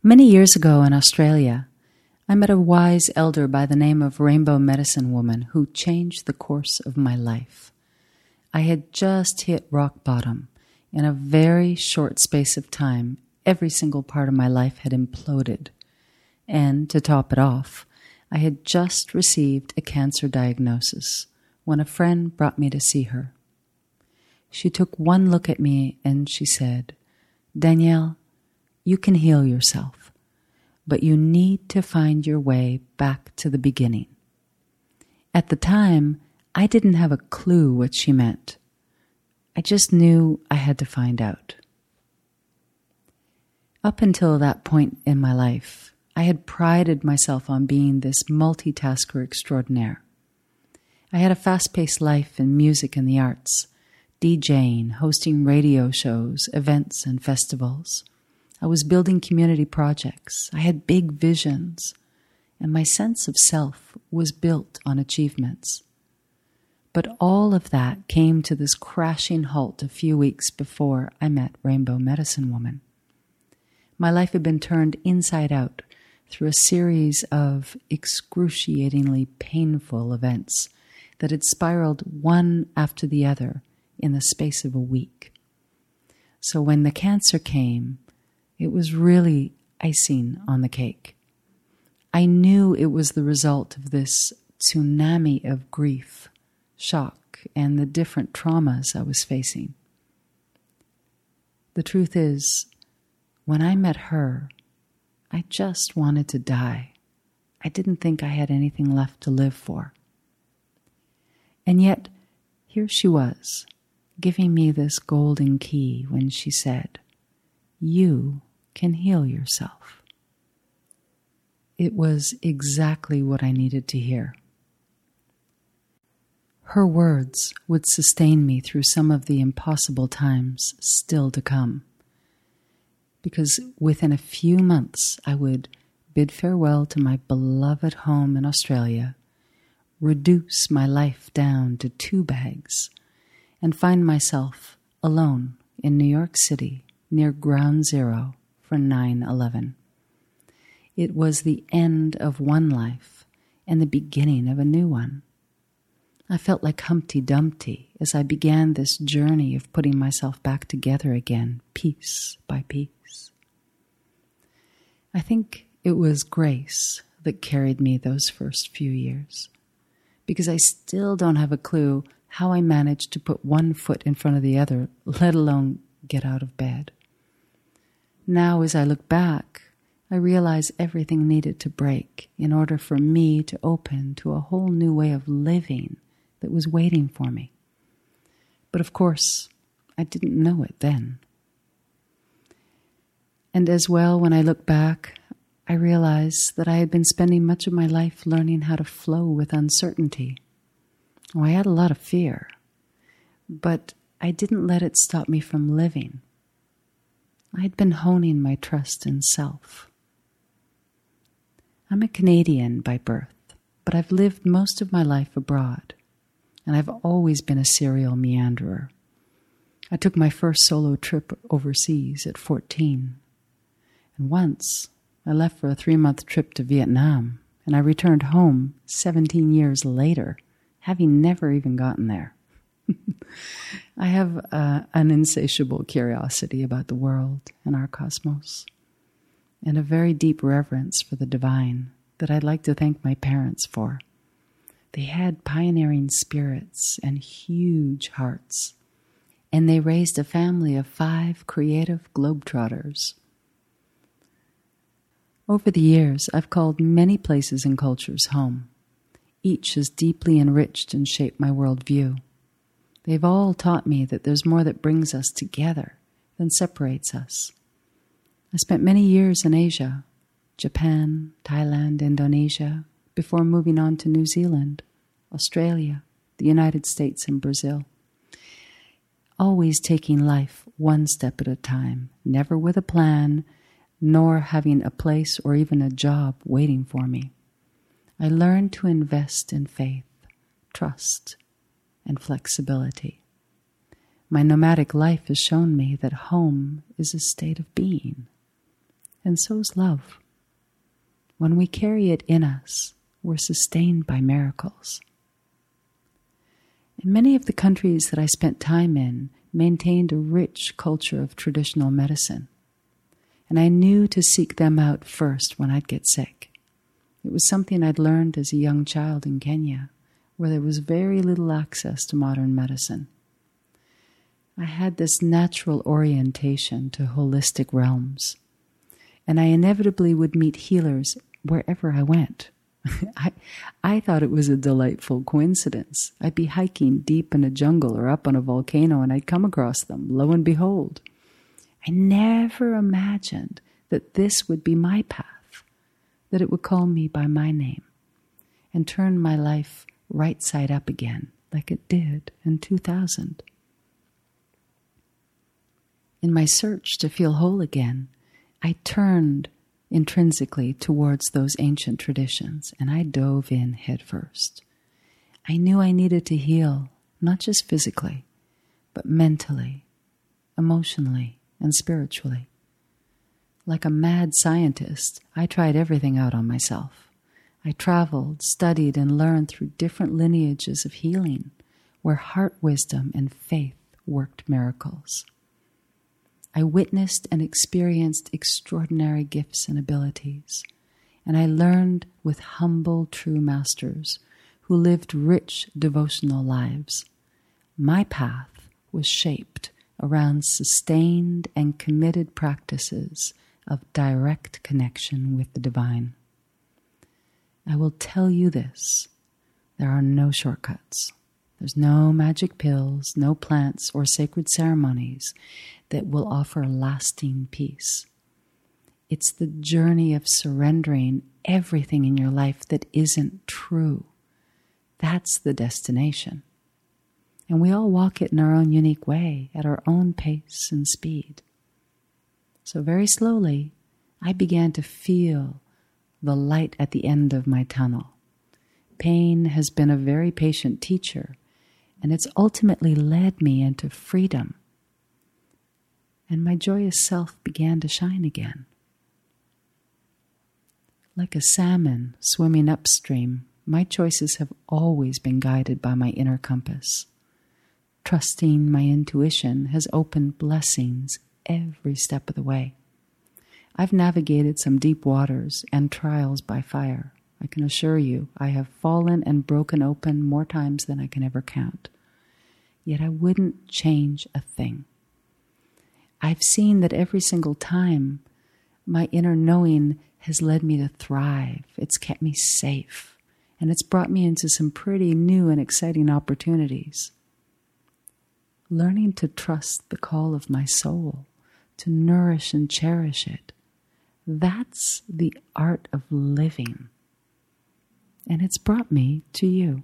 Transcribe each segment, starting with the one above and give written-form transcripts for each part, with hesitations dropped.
Many years ago in Australia, I met a wise elder by the name of Rainbow Medicine Woman who changed the course of my life. I had just hit rock bottom. In a very short space of time, every single part of my life had imploded. And to top it off, I had just received a cancer diagnosis when a friend brought me to see her. She took one look at me and she said, "Danielle, you can heal yourself, but you need to find your way back to the beginning." At the time, I didn't have a clue what she meant. I just knew I had to find out. Up until that point in my life, I had prided myself on being this multitasker extraordinaire. I had a fast-paced life in music and the arts, DJing, hosting radio shows, events, and festivals. I was building community projects. I had big visions, and my sense of self was built on achievements. But all of that came to this crashing halt a few weeks before I met Rainbow Medicine Woman. My life had been turned inside out through a series of excruciatingly painful events that had spiraled one after the other in the space of a week. So when the cancer came, it was really icing on the cake. I knew it was the result of this tsunami of grief, shock, and the different traumas I was facing. The truth is, when I met her, I just wanted to die. I didn't think I had anything left to live for. And yet, here she was, giving me this golden key when she said, "You can heal yourself." It was exactly what I needed to hear. Her words would sustain me through some of the impossible times still to come. Because within a few months, I would bid farewell to my beloved home in Australia, reduce my life down to 2 bags, and find myself alone in New York City near Ground Zero for 9/11. It was the end of one life and the beginning of a new one. I felt like Humpty Dumpty as I began this journey of putting myself back together again, piece by piece. I think it was grace that carried me those first few years, because I still don't have a clue how I managed to put one foot in front of the other, let alone get out of bed. Now, as I look back, I realize everything needed to break in order for me to open to a whole new way of living that was waiting for me. But of course, I didn't know it then. And as well, when I look back, I realize that I had been spending much of my life learning how to flow with uncertainty. Oh, I had a lot of fear, but I didn't let it stop me from living. I had been honing my trust in self. I'm a Canadian by birth, but I've lived most of my life abroad, and I've always been a serial meanderer. I took my first solo trip overseas at 14, and once I left for a 3-month trip to Vietnam, and I returned home 17 years later, having never even gotten there. I have an insatiable curiosity about the world and our cosmos, and a very deep reverence for the divine that I'd like to thank my parents for. They had pioneering spirits and huge hearts, and they raised a family of 5 creative globetrotters. Over the years, I've called many places and cultures home. Each has deeply enriched and shaped my worldview. They've all taught me that there's more that brings us together than separates us. I spent many years in Asia, Japan, Thailand, Indonesia, before moving on to New Zealand, Australia, the United States, and Brazil. Always taking life one step at a time, never with a plan, nor having a place or even a job waiting for me. I learned to invest in faith, trust, and flexibility. My nomadic life has shown me that home is a state of being. and so's love. When we carry it in us, we're sustained by miracles. And many of the countries that I spent time in maintained a rich culture of traditional medicine, and I knew to seek them out first when I'd get sick. It was something I'd learned as a young child in Kenya, where there was very little access to modern medicine. I had this natural orientation to holistic realms, and I inevitably would meet healers wherever I went. I thought it was a delightful coincidence. I'd be hiking deep in a jungle or up on a volcano, and I'd come across them. Lo and behold, I never imagined that this would be my path, that it would call me by my name and turn my life right side up again, like it did in 2000. In my search to feel whole again, I turned intrinsically towards those ancient traditions, and I dove in headfirst. I knew I needed to heal, not just physically, but mentally, emotionally, and spiritually. Like a mad scientist, I tried everything out on myself. I traveled, studied, and learned through different lineages of healing, where heart wisdom and faith worked miracles. I witnessed and experienced extraordinary gifts and abilities, and I learned with humble, true masters who lived rich devotional lives. My path was shaped around sustained and committed practices of direct connection with the divine. I will tell you this, there are no shortcuts. There's no magic pills, no plants or sacred ceremonies that will offer lasting peace. It's the journey of surrendering everything in your life that isn't true. That's the destination. And we all walk it in our own unique way, at our own pace and speed. So very slowly, I began to feel the light at the end of my tunnel. Pain has been a very patient teacher, and it's ultimately led me into freedom. And my joyous self began to shine again. Like a salmon swimming upstream, my choices have always been guided by my inner compass. Trusting my intuition has opened blessings every step of the way. I've navigated some deep waters and trials by fire. I can assure you, I have fallen and broken open more times than I can ever count. Yet I wouldn't change a thing. I've seen that every single time, my inner knowing has led me to thrive. It's kept me safe, and it's brought me into some pretty new and exciting opportunities. Learning to trust the call of my soul, to nourish and cherish it, that's the art of living. And it's brought me to you.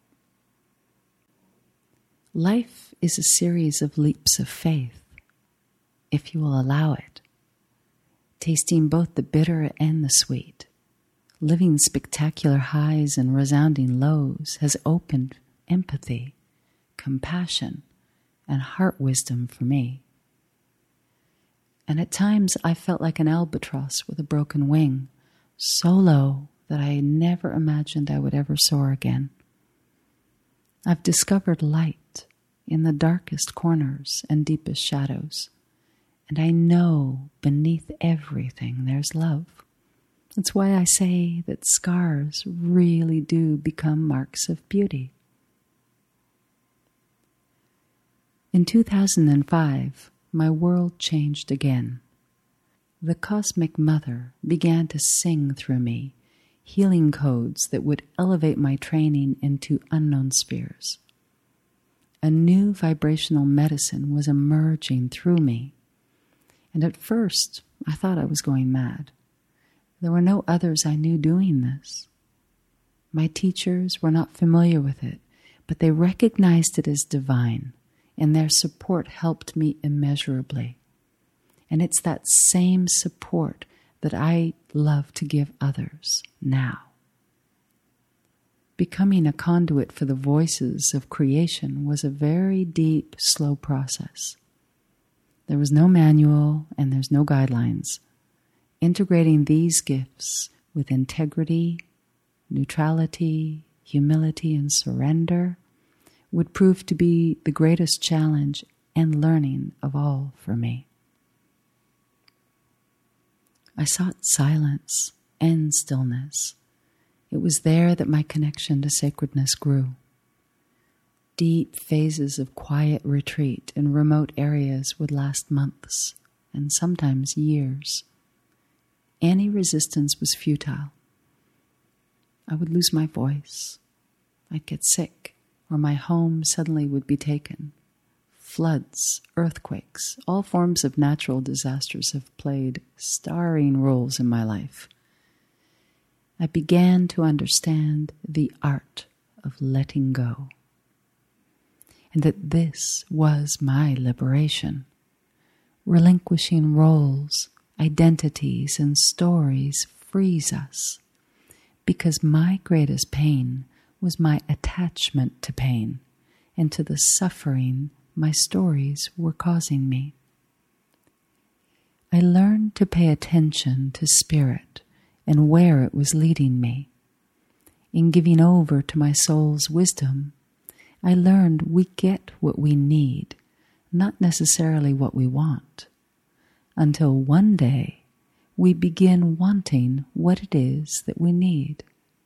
Life is a series of leaps of faith, if you will allow it. Tasting both the bitter and the sweet, living spectacular highs and resounding lows has opened empathy, compassion, and heart wisdom for me. And at times I felt like an albatross with a broken wing, so low that I never imagined I would ever soar again. I've discovered light in the darkest corners and deepest shadows, and I know beneath everything there's love. That's why I say that scars really do become marks of beauty. In 2005, my world changed again. The Cosmic Mother began to sing through me, healing codes that would elevate my training into unknown spheres. A new vibrational medicine was emerging through me, and at first I thought I was going mad. There were no others I knew doing this. My teachers were not familiar with it, but they recognized it as divine, and their support helped me immeasurably. And it's that same support that I love to give others now. Becoming a conduit for the voices of creation was a very deep, slow process. There was no manual and there's no guidelines. integrating these gifts with integrity, neutrality, humility, and surrender would prove to be the greatest challenge and learning of all for me. I sought silence and stillness. It was there that my connection to sacredness grew. Deep phases of quiet retreat in remote areas would last months and sometimes years. Any resistance was futile. I would lose my voice. I'd get sick, or my home suddenly would be taken. Floods, earthquakes, all forms of natural disasters have played starring roles in my life. I began to understand the art of letting go, and that this was my liberation. Relinquishing roles, identities, and stories frees us, because my greatest pain was my attachment to pain and to the suffering my stories were causing me. I learned to pay attention to spirit and where it was leading me. In giving over to my soul's wisdom, I learned we get what we need, not necessarily what we want, until one day we begin wanting what it is that we need.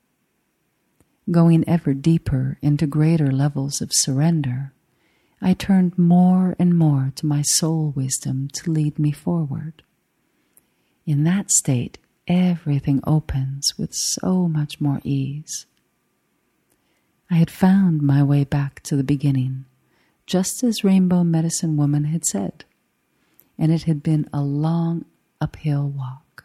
Going ever deeper into greater levels of surrender, I turned more and more to my soul wisdom to lead me forward. In that state, everything opens with so much more ease. I had found my way back to the beginning, just as Rainbow Medicine Woman had said, and it had been a long uphill walk.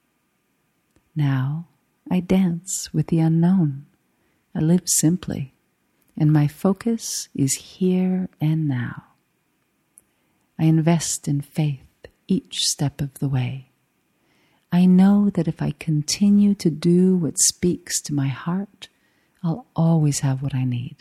Now I dance with the unknown. I live simply, and my focus is here and now. I invest in faith each step of the way. I know that if I continue to do what speaks to my heart, I'll always have what I need.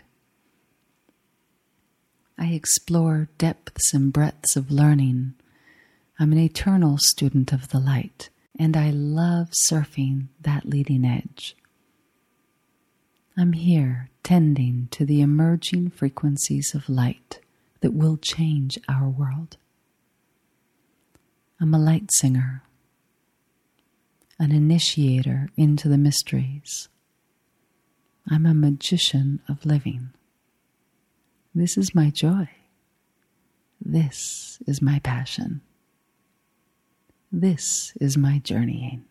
I explore depths and breadths of learning. I'm an eternal student of the light, and I love surfing that leading edge. I'm here tending to the emerging frequencies of light that will change our world. I'm a light singer, an initiator into the mysteries. I'm a magician of living. This is my joy. This is my passion. This is my journeying.